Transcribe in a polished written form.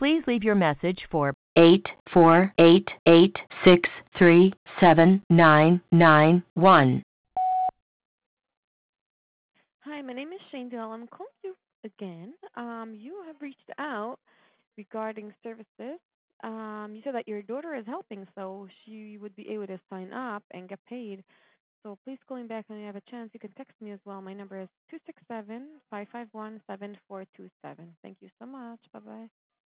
Please leave your message for 848863791. Hi, my name is Shane Dill. I'm calling you again. You have reached out regarding services. You said that your daughter is helping, so she would be able to sign up and get paid. So please calling back when you have a chance. You can text me as well. My number is 267-551-7427. Thank you so much.